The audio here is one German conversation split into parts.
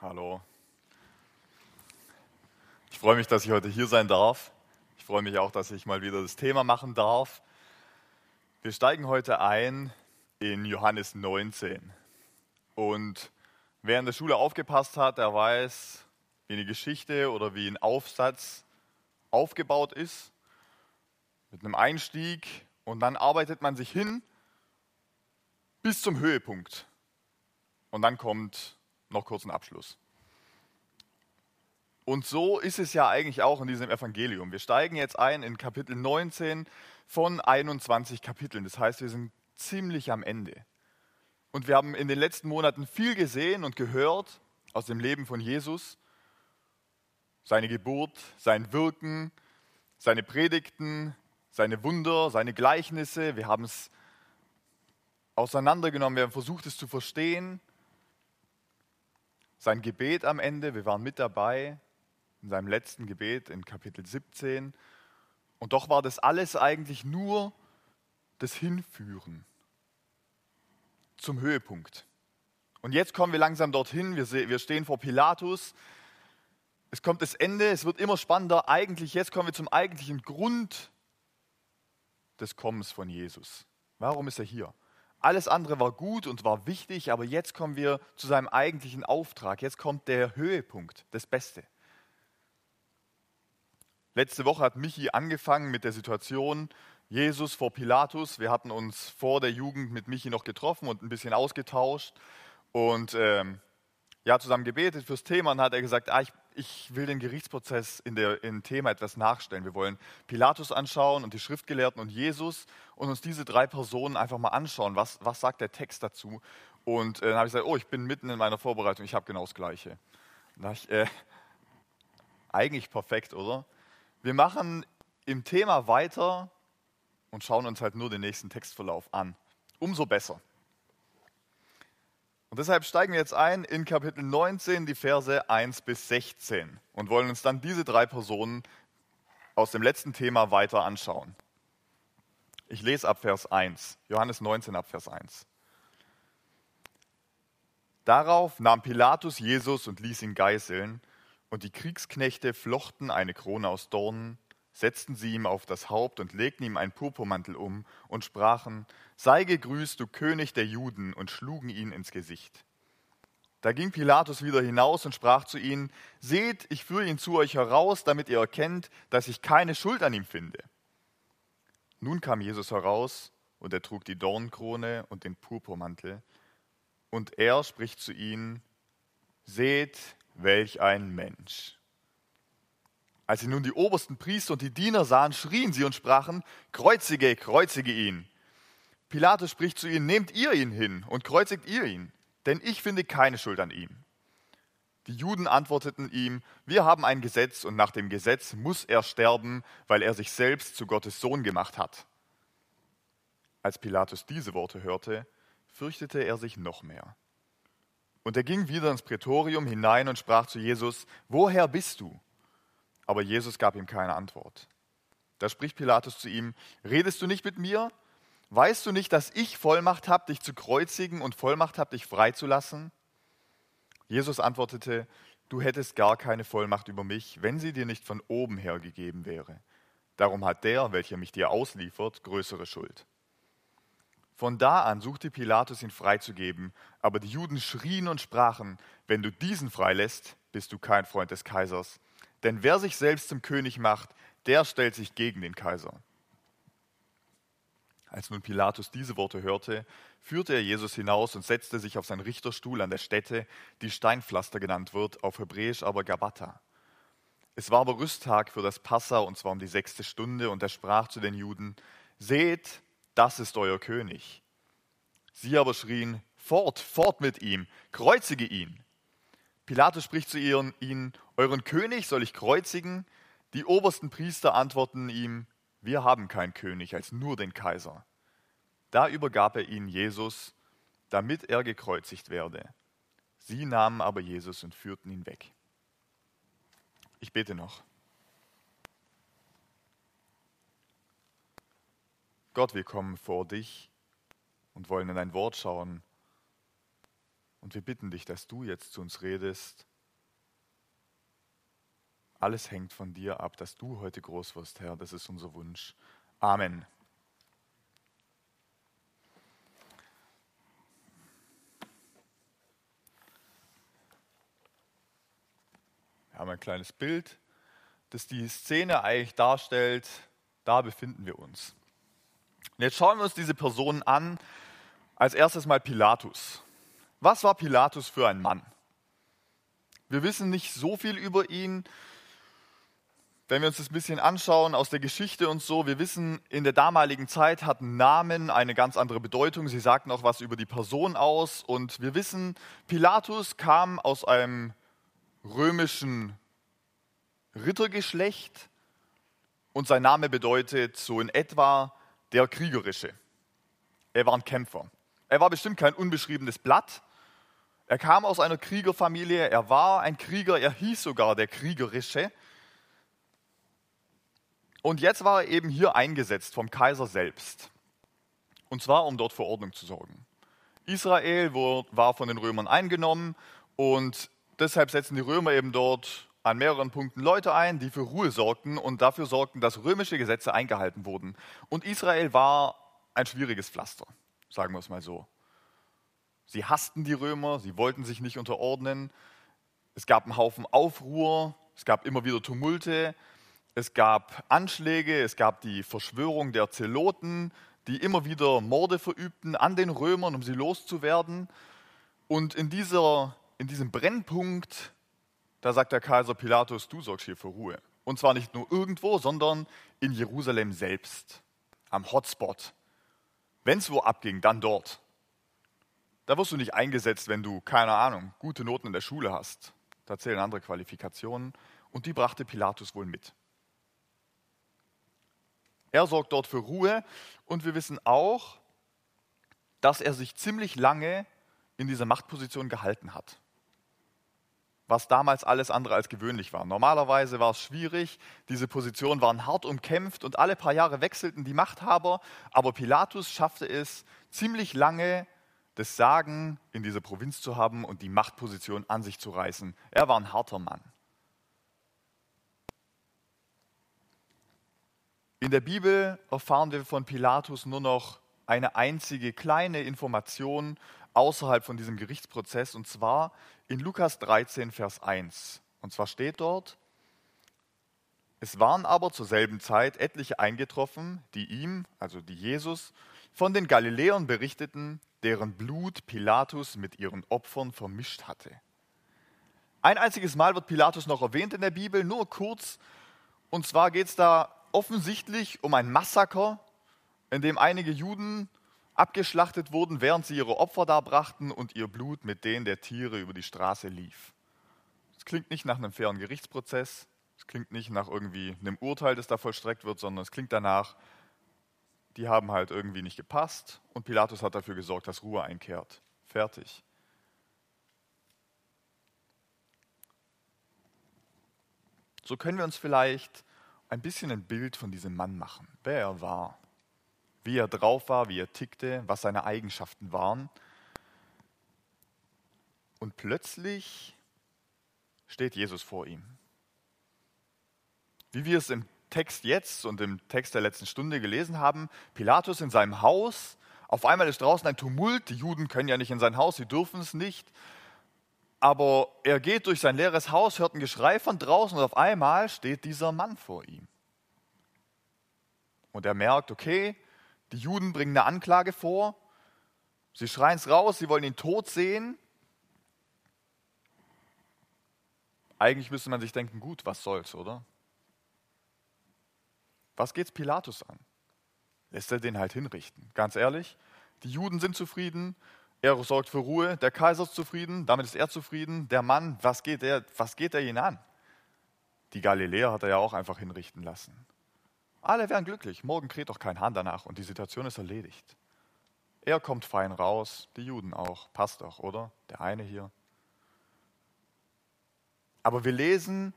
Hallo. Ich freue mich, dass ich heute hier sein darf. Ich freue mich auch, dass ich mal wieder das Thema machen darf. Wir steigen heute ein in Johannes 19. Und wer in der Schule aufgepasst hat, der weiß, wie eine Geschichte oder wie ein Aufsatz aufgebaut ist. Mit einem Einstieg und dann arbeitet man sich hin bis zum Höhepunkt. Und dann kommt noch kurz ein Abschluss. Und so ist es ja eigentlich auch in diesem Evangelium. Wir steigen jetzt ein in Kapitel 19 von 21 Kapiteln. Das heißt, wir sind ziemlich am Ende. Und wir haben in den letzten Monaten viel gesehen und gehört aus dem Leben von Jesus. Seine Geburt, sein Wirken, seine Predigten, seine Wunder, seine Gleichnisse. Wir haben es auseinandergenommen, wir haben versucht, es zu verstehen. Sein Gebet am Ende, wir waren mit dabei in seinem letzten Gebet in Kapitel 17. Und doch war das alles eigentlich nur das Hinführen zum Höhepunkt. Und jetzt kommen wir langsam dorthin, wir stehen vor Pilatus. Es kommt das Ende, es wird immer spannender. Jetzt kommen wir zum eigentlichen Grund des Kommens von Jesus. Warum ist er hier? Alles andere war gut und war wichtig, aber jetzt kommen wir zu seinem eigentlichen Auftrag. Jetzt kommt der Höhepunkt, das Beste. Letzte Woche hat Michi angefangen mit der Situation Jesus vor Pilatus. Wir hatten uns vor der Jugend mit Michi noch getroffen und ein bisschen ausgetauscht und zusammen gebetet fürs Thema. Und hat er gesagt, ich will den Gerichtsprozess im Thema etwas nachstellen. Wir wollen Pilatus anschauen und die Schriftgelehrten und Jesus und uns diese drei Personen einfach mal anschauen. Was sagt der Text dazu? Und dann habe ich gesagt, ich bin mitten in meiner Vorbereitung, ich habe genau das Gleiche. Da ich, eigentlich perfekt, oder? Wir machen im Thema weiter und schauen uns halt nur den nächsten Textverlauf an. Umso besser. Und deshalb steigen wir jetzt ein in Kapitel 19, die Verse 1 bis 16 und wollen uns dann diese drei Personen aus dem letzten Thema weiter anschauen. Ich lese ab Vers 1, Johannes 19 ab Vers 1. Darauf nahm Pilatus Jesus und ließ ihn geißeln, und die Kriegsknechte flochten eine Krone aus Dornen, setzten sie ihm auf das Haupt und legten ihm einen Purpurmantel um und sprachen, sei gegrüßt, du König der Juden, und schlugen ihn ins Gesicht. Da ging Pilatus wieder hinaus und sprach zu ihnen, seht, ich führe ihn zu euch heraus, damit ihr erkennt, dass ich keine Schuld an ihm finde. Nun kam Jesus heraus, und er trug die Dornenkrone und den Purpurmantel. Und er spricht zu ihnen, seht, welch ein Mensch. Als sie nun die obersten Priester und die Diener sahen, schrien sie und sprachen, kreuzige, kreuzige ihn. Pilatus spricht zu ihnen, nehmt ihr ihn hin und kreuzigt ihr ihn, denn ich finde keine Schuld an ihm. Die Juden antworteten ihm, wir haben ein Gesetz und nach dem Gesetz muss er sterben, weil er sich selbst zu Gottes Sohn gemacht hat. Als Pilatus diese Worte hörte, fürchtete er sich noch mehr. Und er ging wieder ins Prätorium hinein und sprach zu Jesus, woher bist du? Aber Jesus gab ihm keine Antwort. Da spricht Pilatus zu ihm, redest du nicht mit mir? Weißt du nicht, dass ich Vollmacht habe, dich zu kreuzigen und Vollmacht habe, dich freizulassen? Jesus antwortete, du hättest gar keine Vollmacht über mich, wenn sie dir nicht von oben her gegeben wäre. Darum hat der, welcher mich dir ausliefert, größere Schuld. Von da an suchte Pilatus, ihn freizugeben, aber die Juden schrien und sprachen, wenn du diesen freilässt, bist du kein Freund des Kaisers. Denn wer sich selbst zum König macht, der stellt sich gegen den Kaiser. Als nun Pilatus diese Worte hörte, führte er Jesus hinaus und setzte sich auf seinen Richterstuhl an der Stätte, die Steinpflaster genannt wird, auf Hebräisch aber Gabbatha. Es war aber Rüsttag für das Passa, und zwar um die 6. Stunde, und er sprach zu den Juden, seht, das ist euer König. Sie aber schrien, fort, fort mit ihm, kreuzige ihn. Pilatus spricht zu ihnen, euren König soll ich kreuzigen? Die obersten Priester antworten ihm, wir haben keinen König als nur den Kaiser. Da übergab er ihnen Jesus, damit er gekreuzigt werde. Sie nahmen aber Jesus und führten ihn weg. Ich bete noch. Gott, wir kommen vor dich und wollen in dein Wort schauen. Und wir bitten dich, dass du jetzt zu uns redest Alles hängt von dir ab, dass du heute groß wirst, Herr. Das ist unser Wunsch. Amen. Wir haben ein kleines Bild, das die Szene eigentlich darstellt. Da befinden wir uns. Und jetzt schauen wir uns diese Personen an. Als erstes mal Pilatus. Was war Pilatus für ein Mann? Wir wissen nicht so viel über ihn. Wenn wir uns das ein bisschen anschauen aus der Geschichte und so, wir wissen, in der damaligen Zeit hatten Namen eine ganz andere Bedeutung. Sie sagten auch was über die Person aus. Und wir wissen, Pilatus kam aus einem römischen Rittergeschlecht und sein Name bedeutet so in etwa der Kriegerische. Er war ein Kämpfer. Er war bestimmt kein unbeschriebenes Blatt. Er kam aus einer Kriegerfamilie, er war ein Krieger, er hieß sogar der Kriegerische. Und jetzt war er eben hier eingesetzt vom Kaiser selbst. Und zwar, um dort für Ordnung zu sorgen. Israel war von den Römern eingenommen und deshalb setzen die Römer eben dort an mehreren Punkten Leute ein, die für Ruhe sorgten und dafür sorgten, dass römische Gesetze eingehalten wurden. Und Israel war ein schwieriges Pflaster, sagen wir es mal so. Sie hassten die Römer, sie wollten sich nicht unterordnen. Es gab einen Haufen Aufruhr, es gab immer wieder Tumulte, es gab Anschläge, es gab die Verschwörung der Zeloten, die immer wieder Morde verübten an den Römern, um sie loszuwerden. Und in diesem Brennpunkt, da sagt der Kaiser Pilatus, du sorgst hier für Ruhe. Und zwar nicht nur irgendwo, sondern in Jerusalem selbst, am Hotspot. Wenn es wo abging, dann dort. Da wirst du nicht eingesetzt, wenn du, keine Ahnung, gute Noten in der Schule hast. Da zählen andere Qualifikationen. Und die brachte Pilatus wohl mit. Er sorgt dort für Ruhe. Und wir wissen auch, dass er sich ziemlich lange in dieser Machtposition gehalten hat. Was damals alles andere als gewöhnlich war. Normalerweise war es schwierig, diese Positionen waren hart umkämpft und alle paar Jahre wechselten die Machthaber. Aber Pilatus schaffte es, ziemlich lange das Sagen in dieser Provinz zu haben und die Machtposition an sich zu reißen. Er war ein harter Mann. In der Bibel erfahren wir von Pilatus nur noch eine einzige kleine Information außerhalb von diesem Gerichtsprozess, und zwar in Lukas 13, Vers 1. Und zwar steht dort: Es waren aber zur selben Zeit etliche eingetroffen, die ihm, also die Jesus, von den Galiläern berichteten, deren Blut Pilatus mit ihren Opfern vermischt hatte. Ein einziges Mal wird Pilatus noch erwähnt in der Bibel, nur kurz. Und zwar geht es da offensichtlich um ein Massaker, in dem einige Juden abgeschlachtet wurden, während sie ihre Opfer darbrachten und ihr Blut mit denen der Tiere über die Straße lief. Es klingt nicht nach einem fairen Gerichtsprozess, es klingt nicht nach irgendwie einem Urteil, das da vollstreckt wird, sondern es klingt danach, die haben halt irgendwie nicht gepasst und Pilatus hat dafür gesorgt, dass Ruhe einkehrt. Fertig. So können wir uns vielleicht ein bisschen ein Bild von diesem Mann machen, wer er war, wie er drauf war, wie er tickte, was seine Eigenschaften waren. Und plötzlich steht Jesus vor ihm. Wie wir es im Text jetzt und im Text der letzten Stunde gelesen haben, Pilatus in seinem Haus, auf einmal ist draußen ein Tumult, die Juden können ja nicht in sein Haus, sie dürfen es nicht, aber er geht durch sein leeres Haus, hört ein Geschrei von draußen und auf einmal steht dieser Mann vor ihm. Und er merkt, okay, die Juden bringen eine Anklage vor, sie schreien es raus, sie wollen ihn tot sehen. Eigentlich müsste man sich denken, gut, was soll's, oder? Was geht's Pilatus an? Lässt er den halt hinrichten? Ganz ehrlich, die Juden sind zufrieden, er sorgt für Ruhe, der Kaiser ist zufrieden, damit ist er zufrieden. Der Mann, was geht er ihn an? Die Galiläer hat er ja auch einfach hinrichten lassen. Alle wären glücklich, morgen kräht doch kein Hahn danach und die Situation ist erledigt. Er kommt fein raus, die Juden auch, passt doch, oder? Der eine hier. Aber wir lesen,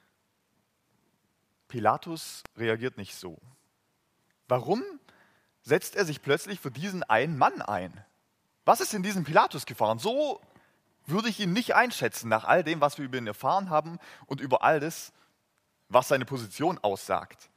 Pilatus reagiert nicht so. Warum setzt er sich plötzlich für diesen einen Mann ein? Was ist in diesem Pilatus gefahren? So würde ich ihn nicht einschätzen, nach all dem, was wir über ihn erfahren haben und über all das, was seine Position aussagt.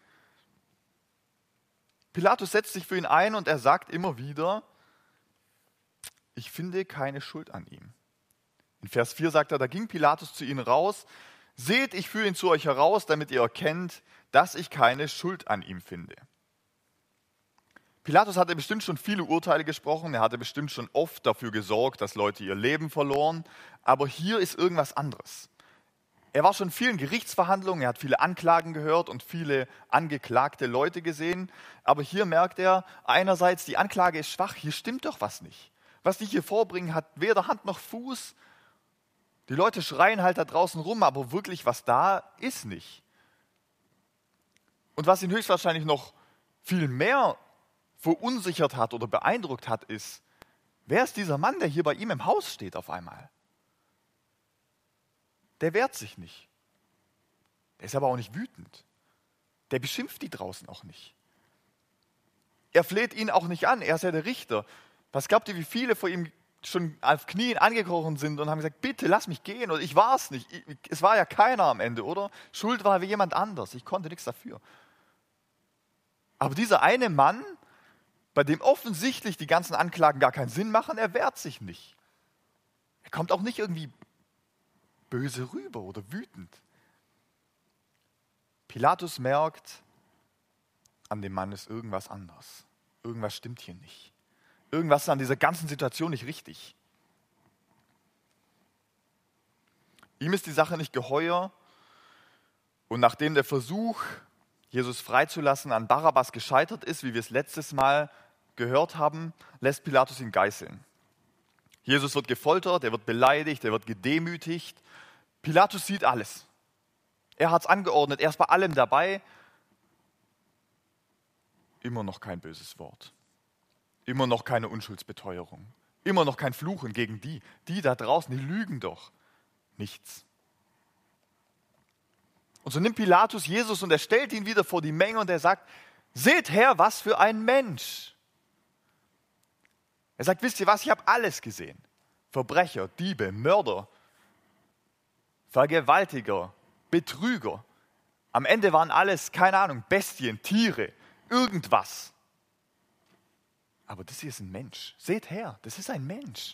Pilatus setzt sich für ihn ein und er sagt immer wieder, ich finde keine Schuld an ihm. In Vers 4 sagt er, da ging Pilatus zu ihnen raus, seht, ich führe ihn zu euch heraus, damit ihr erkennt, dass ich keine Schuld an ihm finde. Pilatus hatte bestimmt schon viele Urteile gesprochen, er hatte bestimmt schon oft dafür gesorgt, dass Leute ihr Leben verloren, aber hier ist irgendwas anderes. Er war schon in vielen Gerichtsverhandlungen, er hat viele Anklagen gehört und viele angeklagte Leute gesehen, aber hier merkt er einerseits, die Anklage ist schwach, hier stimmt doch was nicht. Was die hier vorbringen, hat weder Hand noch Fuß. Die Leute schreien halt da draußen rum, aber wirklich was da ist nicht. Und was ihn höchstwahrscheinlich noch viel mehr verunsichert hat oder beeindruckt hat, ist, wer ist dieser Mann, der hier bei ihm im Haus steht auf einmal? Der wehrt sich nicht. Der ist aber auch nicht wütend. Der beschimpft die draußen auch nicht. Er fleht ihn auch nicht an, er ist ja der Richter. Was glaubt ihr, wie viele vor ihm schon auf Knien angekrochen sind und haben gesagt, bitte lass mich gehen, oder ich war es nicht. Es war ja keiner am Ende, oder? Schuld war wie jemand anders, ich konnte nichts dafür. Aber dieser eine Mann, bei dem offensichtlich die ganzen Anklagen gar keinen Sinn machen, er wehrt sich nicht. Er kommt auch nicht irgendwie böse rüber oder wütend. Pilatus merkt, an dem Mann ist irgendwas anders. Irgendwas stimmt hier nicht. Irgendwas ist an dieser ganzen Situation nicht richtig. Ihm ist die Sache nicht geheuer und nachdem der Versuch, Jesus freizulassen, an Barabbas gescheitert ist, wie wir es letztes Mal gehört haben, lässt Pilatus ihn geißeln. Jesus wird gefoltert, er wird beleidigt, er wird gedemütigt. Pilatus sieht alles. Er hat es angeordnet, er ist bei allem dabei. Immer noch kein böses Wort. Immer noch keine Unschuldsbeteuerung. Immer noch kein Fluchen gegen die da draußen, die lügen doch. Nichts. Und so nimmt Pilatus Jesus und er stellt ihn wieder vor die Menge und er sagt, seht her, was für ein Mensch. Er sagt, wisst ihr was, ich habe alles gesehen. Verbrecher, Diebe, Mörder, Vergewaltiger, Betrüger. Am Ende waren alles, keine Ahnung, Bestien, Tiere, irgendwas. Aber das hier ist ein Mensch. Seht her, das ist ein Mensch.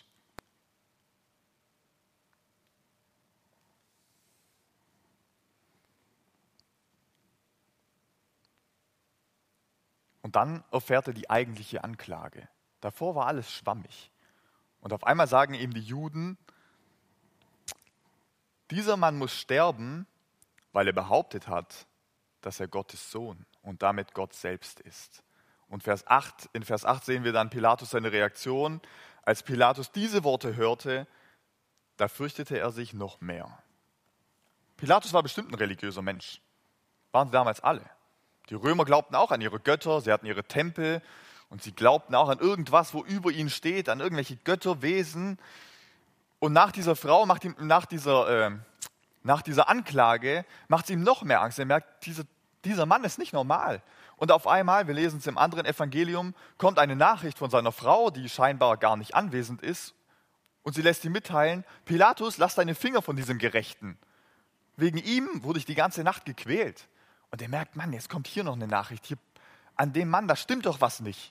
Und dann erfährt er die eigentliche Anklage. Davor war alles schwammig. Und auf einmal sagen ihm die Juden, dieser Mann muss sterben, weil er behauptet hat, dass er Gottes Sohn und damit Gott selbst ist. Und in Vers 8 sehen wir dann Pilatus seine Reaktion. Als Pilatus diese Worte hörte, da fürchtete er sich noch mehr. Pilatus war bestimmt ein religiöser Mensch. Waren sie damals alle. Die Römer glaubten auch an ihre Götter, sie hatten ihre Tempel und sie glaubten auch an irgendwas, wo über ihnen steht, an irgendwelche Götterwesen. Und nach dieser Anklage macht es ihm noch mehr Angst. Er merkt, dieser Mann ist nicht normal. Und auf einmal, wir lesen es im anderen Evangelium, kommt eine Nachricht von seiner Frau, die scheinbar gar nicht anwesend ist. Und sie lässt ihm mitteilen, Pilatus, lass deine Finger von diesem Gerechten. Wegen ihm wurde ich die ganze Nacht gequält. Und er merkt, Mann, jetzt kommt hier noch eine Nachricht. Hier, an dem Mann, da stimmt doch was nicht.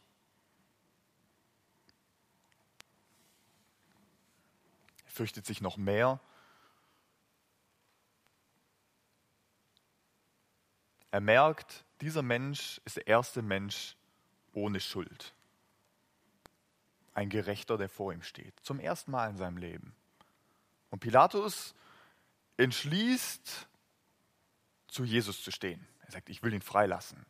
Er fürchtet sich noch mehr. Er merkt, dieser Mensch ist der erste Mensch ohne Schuld. Ein Gerechter, der vor ihm steht. Zum ersten Mal in seinem Leben. Und Pilatus entschließt, zu Jesus zu stehen. Er sagt, ich will ihn freilassen.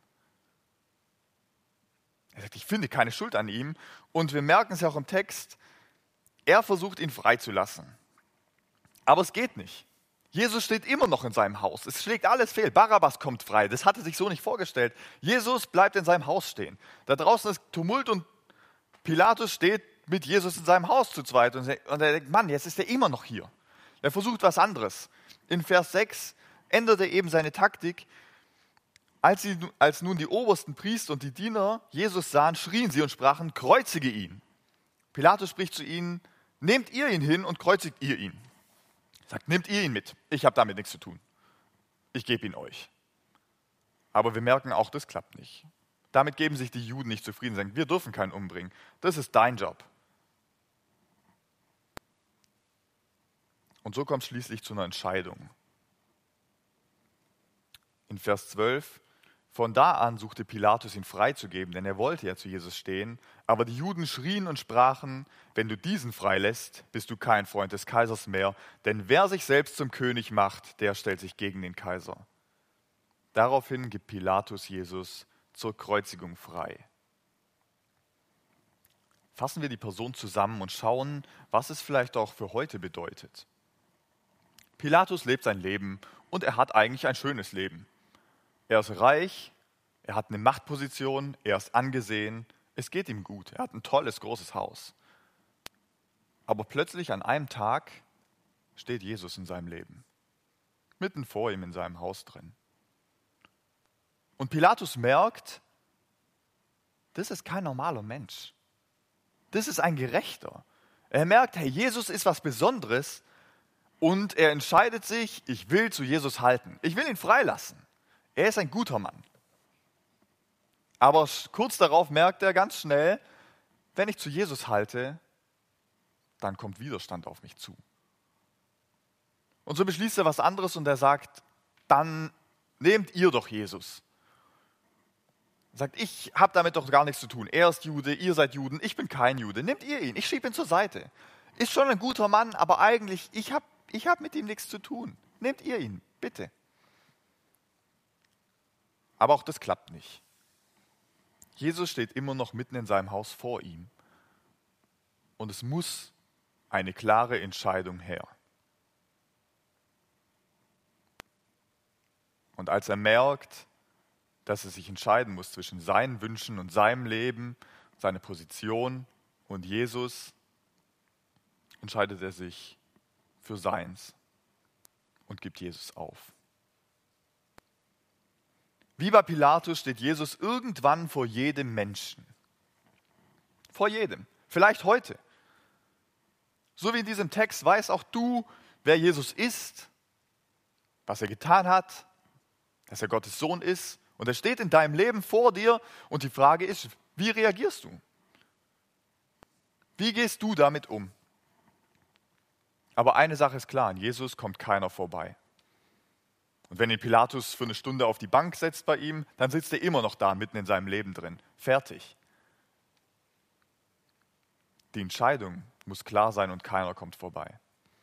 Er sagt, ich finde keine Schuld an ihm. Und wir merken es ja auch im Text, er versucht, ihn freizulassen. Aber es geht nicht. Jesus steht immer noch in seinem Haus. Es schlägt alles fehl. Barabbas kommt frei. Das hatte sich so nicht vorgestellt. Jesus bleibt in seinem Haus stehen. Da draußen ist Tumult und Pilatus steht mit Jesus in seinem Haus zu zweit. Und er denkt, Mann, jetzt ist er immer noch hier. Er versucht was anderes. In Vers 6 ändert er eben seine Taktik. Als nun die obersten Priester und die Diener Jesus sahen, schrien sie und sprachen, kreuzige ihn. Pilatus spricht zu ihnen, nehmt ihr ihn hin und kreuzigt ihr ihn. Er sagt, nehmt ihr ihn mit. Ich habe damit nichts zu tun. Ich gebe ihn euch. Aber wir merken, auch das klappt nicht. Damit geben sich die Juden nicht zufrieden, sagen, wir dürfen keinen umbringen. Das ist dein Job. Und so kommt es schließlich zu einer Entscheidung. In Vers 12: Von da an suchte Pilatus, ihn freizugeben, denn er wollte ja zu Jesus stehen. Aber die Juden schrien und sprachen, wenn du diesen freilässt, bist du kein Freund des Kaisers mehr. Denn wer sich selbst zum König macht, der stellt sich gegen den Kaiser. Daraufhin gibt Pilatus Jesus zur Kreuzigung frei. Fassen wir die Person zusammen und schauen, was es vielleicht auch für heute bedeutet. Pilatus lebt sein Leben und er hat eigentlich ein schönes Leben. Er ist reich, er hat eine Machtposition, er ist angesehen, es geht ihm gut, er hat ein tolles, großes Haus. Aber plötzlich an einem Tag steht Jesus in seinem Leben, mitten vor ihm in seinem Haus drin. Und Pilatus merkt, das ist kein normaler Mensch, das ist ein Gerechter. Er merkt, hey, Jesus ist was Besonderes und er entscheidet sich, ich will zu Jesus halten, ich will ihn freilassen. Er ist ein guter Mann. Aber kurz darauf merkt er ganz schnell, wenn ich zu Jesus halte, dann kommt Widerstand auf mich zu. Und so beschließt er was anderes und er sagt, dann nehmt ihr doch Jesus. Er sagt, ich habe damit doch gar nichts zu tun. Er ist Jude, ihr seid Juden, ich bin kein Jude. Nehmt ihr ihn, ich schiebe ihn zur Seite. Ist schon ein guter Mann, aber eigentlich, ich hab mit ihm nichts zu tun. Nehmt ihr ihn, bitte. Aber auch das klappt nicht. Jesus steht immer noch mitten in seinem Haus vor ihm. Und es muss eine klare Entscheidung her. Und als er merkt, dass er sich entscheiden muss zwischen seinen Wünschen und seinem Leben, seiner Position und Jesus, entscheidet er sich für seins und gibt Jesus auf. Wie bei Pilatus steht Jesus irgendwann vor jedem Menschen. Vor jedem. Vielleicht heute. So wie in diesem Text weiß auch du, wer Jesus ist, was er getan hat, dass er Gottes Sohn ist. Und er steht in deinem Leben vor dir und die Frage ist, wie reagierst du? Wie gehst du damit um? Aber eine Sache ist klar, an Jesus kommt keiner vorbei. Und wenn ihn Pilatus für eine Stunde auf die Bank setzt bei ihm, dann sitzt er immer noch da, mitten in seinem Leben drin. Fertig. Die Entscheidung muss klar sein und keiner kommt vorbei.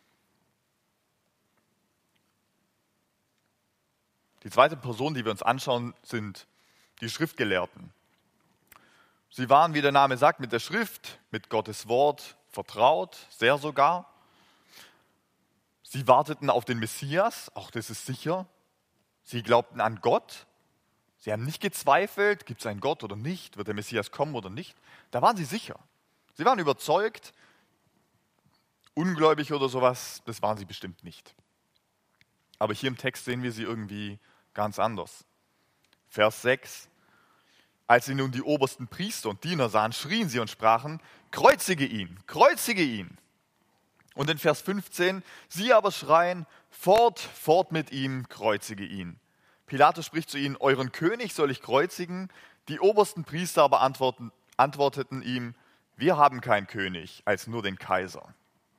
Die zweite Person, die wir uns anschauen, sind die Schriftgelehrten. Sie waren, wie der Name sagt, mit der Schrift, mit Gottes Wort vertraut, sehr sogar. Sie warteten auf den Messias, auch das ist sicher. Sie glaubten an Gott. Sie haben nicht gezweifelt, gibt es einen Gott oder nicht, wird der Messias kommen oder nicht. Da waren sie sicher. Sie waren überzeugt, ungläubig oder sowas, das waren sie bestimmt nicht. Aber hier im Text sehen wir sie irgendwie ganz anders. Vers 6. Als sie nun die obersten Priester und Diener sahen, schrien sie und sprachen, kreuzige ihn, kreuzige ihn. Und in Vers 15, sie aber schreien, fort, fort mit ihm, kreuzige ihn. Pilatus spricht zu ihnen, euren König soll ich kreuzigen? Die obersten Priester aber antworteten ihm, wir haben keinen König, als nur den Kaiser.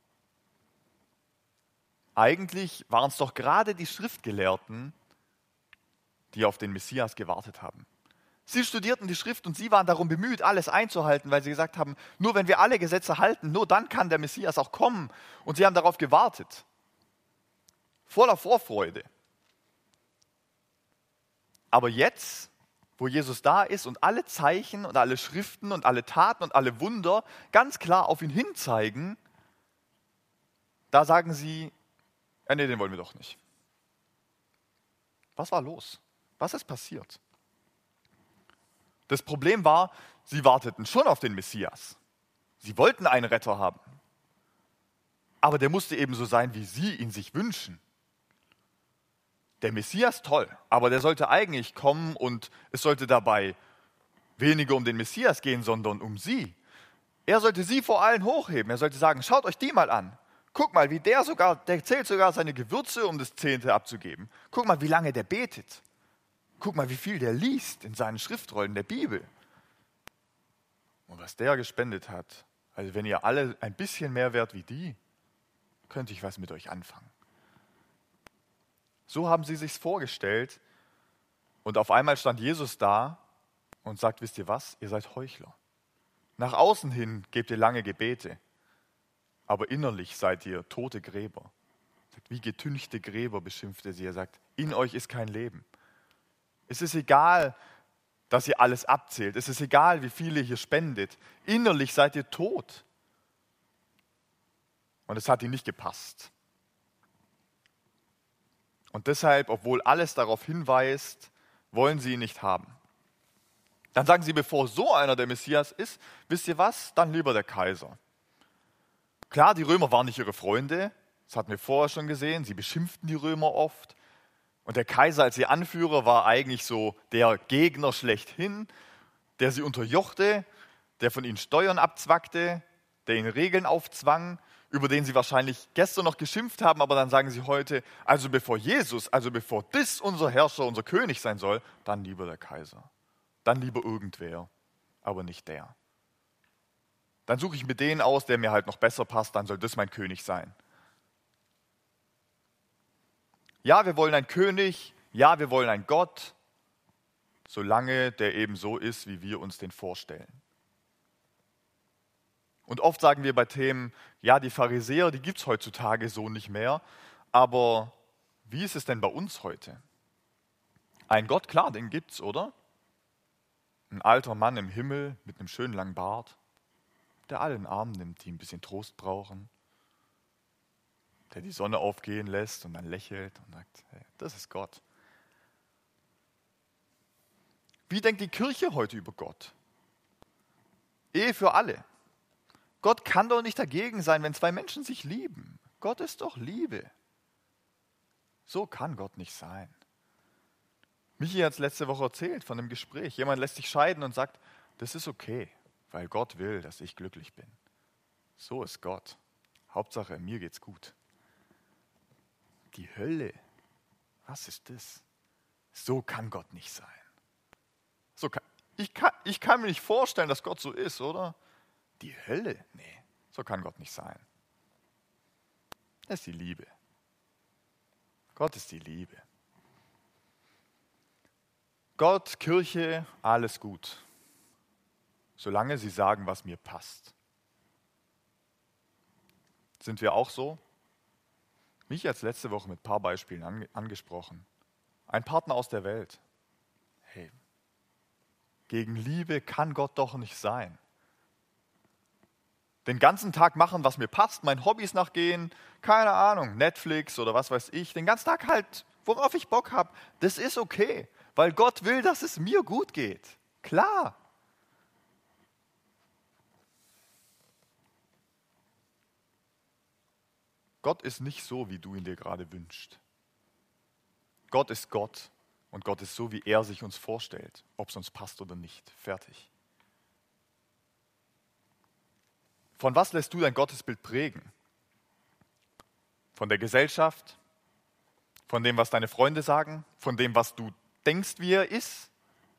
Eigentlich waren es doch gerade die Schriftgelehrten, die auf den Messias gewartet haben. Sie studierten die Schrift und sie waren darum bemüht, alles einzuhalten, weil sie gesagt haben, nur wenn wir alle Gesetze halten, nur dann kann der Messias auch kommen. Und sie haben darauf gewartet. Voller Vorfreude. Aber jetzt, wo Jesus da ist und alle Zeichen und alle Schriften und alle Taten und alle Wunder ganz klar auf ihn hinzeigen, da sagen sie, nee, den wollen wir doch nicht. Was war los? Was ist passiert? Das Problem war, sie warteten schon auf den Messias. Sie wollten einen Retter haben. Aber der musste ebenso sein, wie sie ihn sich wünschen. Der Messias, toll, aber der sollte eigentlich kommen und es sollte dabei weniger um den Messias gehen, sondern um sie. Er sollte sie vor allen hochheben. Er sollte sagen, schaut euch die mal an. Guck mal, wie der zählt sogar seine Gewürze, um das Zehnte abzugeben. Guck mal, wie lange der betet. Guck mal, wie viel der liest in seinen Schriftrollen der Bibel. Und was der gespendet hat, also wenn ihr alle ein bisschen mehr wärt wie die, könnte ich was mit euch anfangen. So haben sie sich's vorgestellt und auf einmal stand Jesus da und sagt, wisst ihr was, ihr seid Heuchler. Nach außen hin gebt ihr lange Gebete, aber innerlich seid ihr tote Gräber. Wie getünchte Gräber beschimpft er sie. Er sagt, in euch ist kein Leben. Es ist egal, dass ihr alles abzählt. Es ist egal, wie viel ihr hier spendet. Innerlich seid ihr tot. Und es hat ihnen nicht gepasst. Und deshalb, obwohl alles darauf hinweist, wollen sie ihn nicht haben. Dann sagen sie, bevor so einer der Messias ist, wisst ihr was, dann lieber der Kaiser. Klar, die Römer waren nicht ihre Freunde, das hatten wir vorher schon gesehen, sie beschimpften die Römer oft. Und der Kaiser als ihr Anführer war eigentlich so der Gegner schlechthin, der sie unterjochte, der von ihnen Steuern abzwackte, der ihnen Regeln aufzwang, über den sie wahrscheinlich gestern noch geschimpft haben, aber dann sagen sie heute, also bevor Jesus, also bevor das unser Herrscher, unser König sein soll, dann lieber der Kaiser. Dann lieber irgendwer, aber nicht der. Dann suche ich mir den aus, der mir halt noch besser passt, dann soll das mein König sein. Ja, wir wollen einen König, ja, wir wollen einen Gott, solange der eben so ist, wie wir uns den vorstellen. Und oft sagen wir bei Themen, ja, die Pharisäer, die gibt es heutzutage so nicht mehr, aber wie ist es denn bei uns heute? Ein Gott, klar, den gibt's, oder? Ein alter Mann im Himmel mit einem schönen langen Bart, der alle in den Arm nimmt, die ein bisschen Trost brauchen, der die Sonne aufgehen lässt und dann lächelt und sagt, hey, das ist Gott. Wie denkt die Kirche heute über Gott? Ehe für alle. Gott kann doch nicht dagegen sein, wenn zwei Menschen sich lieben. Gott ist doch Liebe. So kann Gott nicht sein. Michi hat es letzte Woche erzählt von einem Gespräch. Jemand lässt sich scheiden und sagt, das ist okay, weil Gott will, dass ich glücklich bin. So ist Gott. Hauptsache, mir geht's gut. Die Hölle, was ist das? So kann Gott nicht sein. Ich kann mir nicht vorstellen, dass Gott so ist, oder? Die Hölle? Nee, so kann Gott nicht sein. Das ist die Liebe. Gott ist die Liebe. Gott, Kirche, alles gut. Solange sie sagen, was mir passt. Sind wir auch so? Mich als letzte Woche mit ein paar Beispielen angesprochen. Ein Partner aus der Welt. Hey, gegen Liebe kann Gott doch nicht sein. Den ganzen Tag machen, was mir passt, meinen Hobbys nachgehen, keine Ahnung, Netflix oder was weiß ich, den ganzen Tag halt, worauf ich Bock habe, das ist okay, weil Gott will, dass es mir gut geht. Klar. Gott ist nicht so, wie du ihn dir gerade wünschst. Gott ist Gott und Gott ist so, wie er sich uns vorstellt, ob es uns passt oder nicht. Fertig. Von was lässt du dein Gottesbild prägen? Von der Gesellschaft? Von dem, was deine Freunde sagen? Von dem, was du denkst, wie er ist?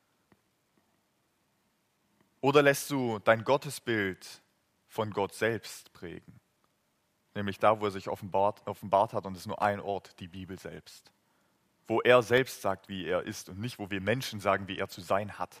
Oder lässt du dein Gottesbild von Gott selbst prägen? Nämlich da, wo er sich offenbart hat und es ist nur ein Ort, die Bibel selbst. Wo er selbst sagt, wie er ist und nicht, wo wir Menschen sagen, wie er zu sein hat.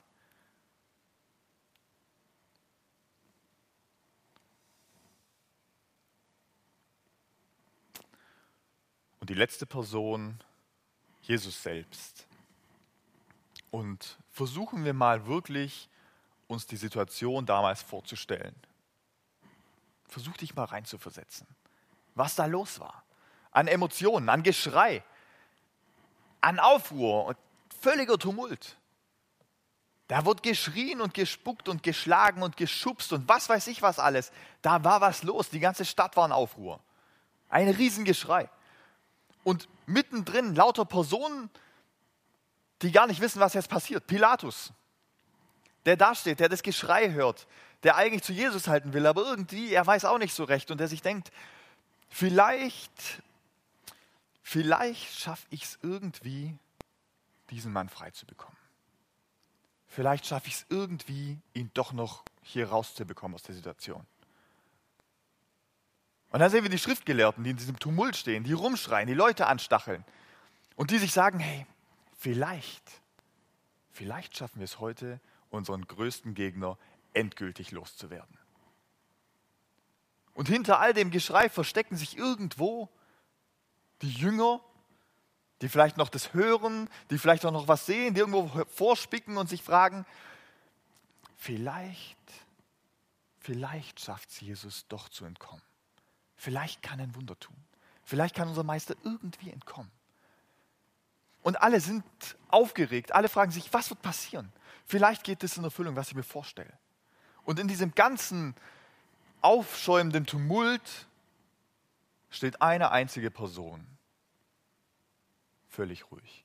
Und die letzte Person, Jesus selbst. Und versuchen wir mal wirklich, uns die Situation damals vorzustellen. Versuch dich mal reinzuversetzen, was da los war. An Emotionen, an Geschrei, an Aufruhr und völliger Tumult. Da wird geschrien und gespuckt und geschlagen und geschubst und was weiß ich was alles. Da war was los, die ganze Stadt war in Aufruhr. Ein Riesengeschrei. Und mittendrin lauter Personen, die gar nicht wissen, was jetzt passiert. Pilatus, der da steht, der das Geschrei hört, der eigentlich zu Jesus halten will, aber irgendwie, er weiß auch nicht so recht und der sich denkt, vielleicht schaffe ich es irgendwie, diesen Mann frei zu bekommen. Vielleicht schaffe ich es irgendwie, ihn doch noch hier rauszubekommen aus der Situation. Und dann sehen wir die Schriftgelehrten, die in diesem Tumult stehen, die rumschreien, die Leute anstacheln und die sich sagen, hey, vielleicht schaffen wir es heute, unseren größten Gegner endgültig loszuwerden. Und hinter all dem Geschrei verstecken sich irgendwo die Jünger, die vielleicht noch das hören, die vielleicht auch noch was sehen, die irgendwo vorspicken und sich fragen, vielleicht schafft es Jesus doch zu entkommen. Vielleicht kann er ein Wunder tun. Vielleicht kann unser Meister irgendwie entkommen. Und alle sind aufgeregt, alle fragen sich, was wird passieren? Vielleicht geht es in Erfüllung, was ich mir vorstelle. Und in diesem ganzen aufschäumenden Tumult steht eine einzige Person, völlig ruhig.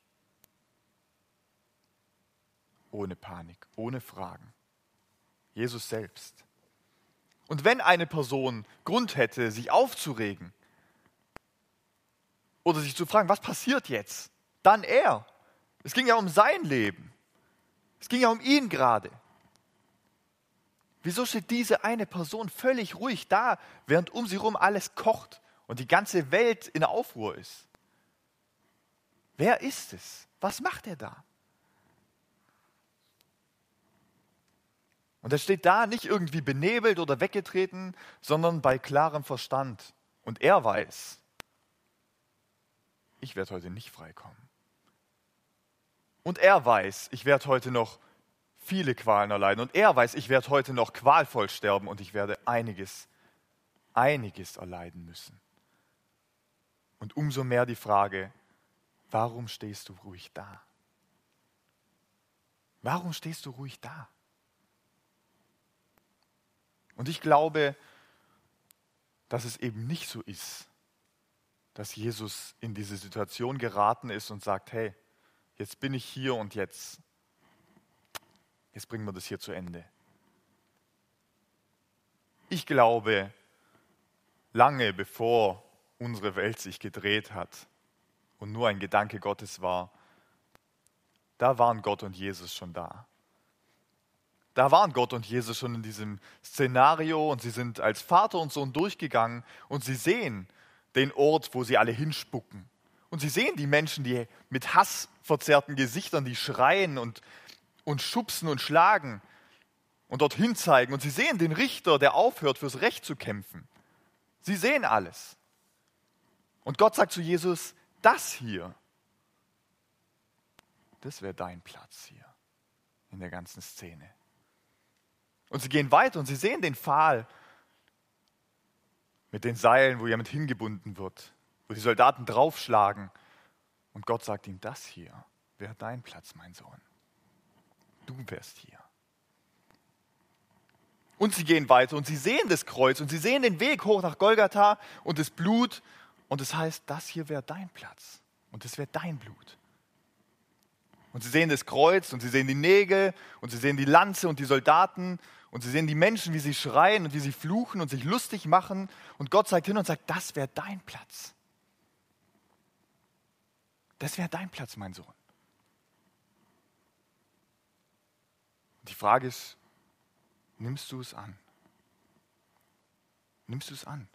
Ohne Panik, ohne Fragen. Jesus selbst. Und wenn eine Person Grund hätte, sich aufzuregen oder sich zu fragen, was passiert jetzt, dann er. Es ging ja um sein Leben. Es ging ja um ihn gerade. Wieso steht diese eine Person völlig ruhig da, während um sie herum alles kocht und die ganze Welt in Aufruhr ist? Wer ist es? Was macht er da? Und er steht da nicht irgendwie benebelt oder weggetreten, sondern bei klarem Verstand. Und er weiß, ich werde heute nicht freikommen. Und er weiß, ich werde heute noch viele Qualen erleiden. Und er weiß, ich werde heute noch qualvoll sterben und ich werde einiges erleiden müssen. Und umso mehr die Frage, warum stehst du ruhig da? Warum stehst du ruhig da? Und ich glaube, dass es eben nicht so ist, dass Jesus in diese Situation geraten ist und sagt, hey, jetzt bin ich hier und jetzt bringen wir das hier zu Ende. Ich glaube, lange bevor unsere Welt sich gedreht hat und nur ein Gedanke Gottes war, da waren Gott und Jesus schon da. Da waren Gott und Jesus schon in diesem Szenario und sie sind als Vater und Sohn durchgegangen und sie sehen den Ort, wo sie alle hinspucken. Und sie sehen die Menschen, die mit hassverzerrten Gesichtern, die schreien und schubsen und schlagen und dorthin zeigen. Und sie sehen den Richter, der aufhört, fürs Recht zu kämpfen. Sie sehen alles. Und Gott sagt zu Jesus, das hier, das wäre dein Platz hier in der ganzen Szene. Und sie gehen weiter und sie sehen den Pfahl mit den Seilen, wo jemand hingebunden wird, wo die Soldaten draufschlagen. Und Gott sagt ihm, das hier wäre dein Platz, mein Sohn. Du wärst hier. Und sie gehen weiter und sie sehen das Kreuz und sie sehen den Weg hoch nach Golgatha und das Blut. Und es heißt, das hier wäre dein Platz und das wäre dein Blut. Und sie sehen das Kreuz und sie sehen die Nägel und sie sehen die Lanze und die Soldaten und sie sehen die Menschen, wie sie schreien und wie sie fluchen und sich lustig machen. Und Gott zeigt hin und sagt, das wäre dein Platz. Das wäre dein Platz, mein Sohn. Die Frage ist, nimmst du es an? Nimmst du es an?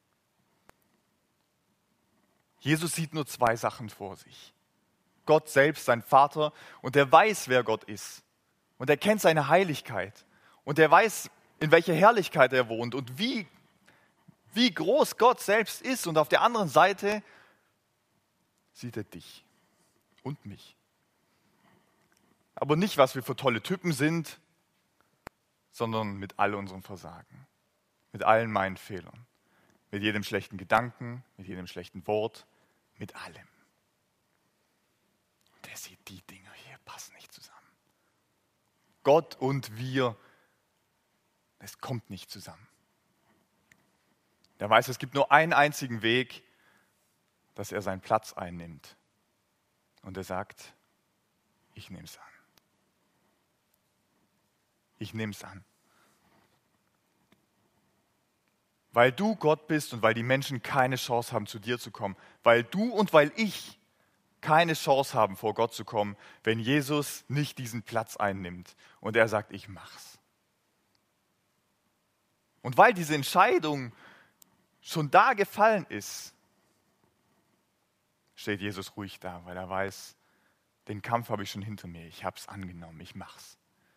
Jesus sieht nur zwei Sachen vor sich. Gott selbst, sein Vater, und er weiß, wer Gott ist. Und er kennt seine Heiligkeit. Und er weiß, in welcher Herrlichkeit er wohnt und wie groß Gott selbst ist. Und auf der anderen Seite sieht er dich und mich. Aber nicht, was wir für tolle Typen sind, sondern mit all unserem Versagen, mit allen meinen Fehlern, mit jedem schlechten Gedanken, mit jedem schlechten Wort, mit allem. Der sieht, die Dinge hier passen nicht zusammen. Gott und wir, es kommt nicht zusammen. Der weiß, es gibt nur einen einzigen Weg, dass er seinen Platz einnimmt. Und er sagt, ich nehme es an. Ich nehme es an. Weil du Gott bist und weil die Menschen keine Chance haben, zu dir zu kommen. Weil du und weil ich keine Chance haben, vor Gott zu kommen, wenn Jesus nicht diesen Platz einnimmt und er sagt, ich mach's. Und weil diese Entscheidung schon da gefallen ist, steht Jesus ruhig da, weil er weiß, den Kampf habe ich schon hinter mir, ich habe es angenommen, ich mach's.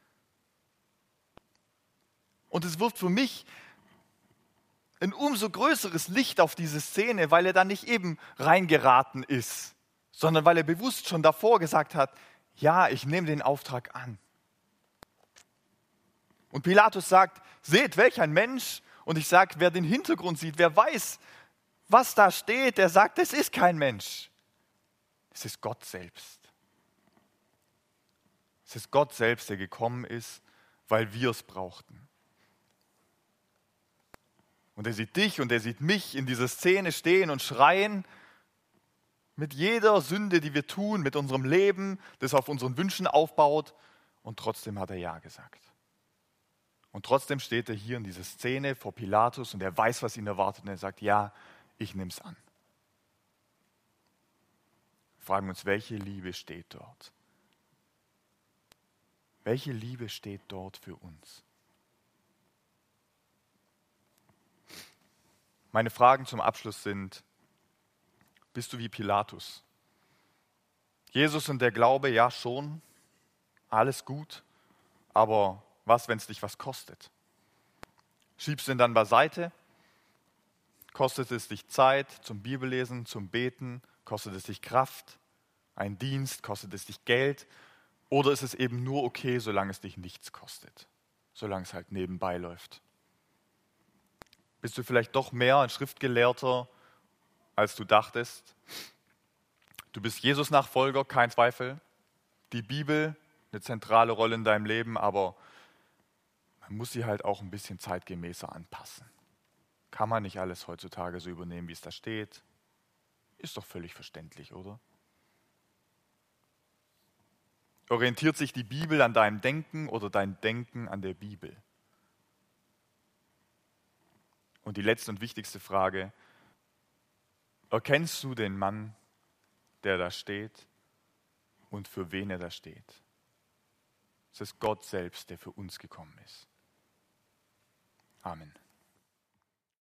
Und es wirft für mich ein umso größeres Licht auf diese Szene, weil er da nicht eben reingeraten ist, sondern weil er bewusst schon davor gesagt hat, ja, ich nehme den Auftrag an. Und Pilatus sagt, seht, welch ein Mensch. Und ich sage, wer den Hintergrund sieht, wer weiß, was da steht, der sagt, es ist kein Mensch. Es ist Gott selbst. Es ist Gott selbst, der gekommen ist, weil wir es brauchten. Und er sieht dich und er sieht mich in dieser Szene stehen und schreien mit jeder Sünde, die wir tun, mit unserem Leben, das auf unseren Wünschen aufbaut. Und trotzdem hat er Ja gesagt. Und trotzdem steht er hier in dieser Szene vor Pilatus und er weiß, was ihn erwartet. Und er sagt, ja, ich nehme es an. Wir fragen uns, welche Liebe steht dort? Welche Liebe steht dort für uns? Meine Fragen zum Abschluss sind, bist du wie Pilatus? Jesus und der Glaube, ja schon, alles gut, aber was, wenn es dich was kostet? Schiebst du ihn dann beiseite? Kostet es dich Zeit zum Bibellesen, zum Beten? Kostet es dich Kraft? Ein Dienst? Kostet es dich Geld? Oder ist es eben nur okay, solange es dich nichts kostet? Solange es halt nebenbei läuft? Bist du vielleicht doch mehr ein Schriftgelehrter, als du dachtest? Du bist Jesus-Nachfolger, kein Zweifel. Die Bibel, eine zentrale Rolle in deinem Leben, aber man muss sie halt auch ein bisschen zeitgemäßer anpassen. Kann man nicht alles heutzutage so übernehmen, wie es da steht? Ist doch völlig verständlich, oder? Orientiert sich die Bibel an deinem Denken oder dein Denken an der Bibel? Und die letzte und wichtigste Frage, erkennst du den Mann, der da steht und für wen er da steht? Es ist Gott selbst, der für uns gekommen ist. Amen.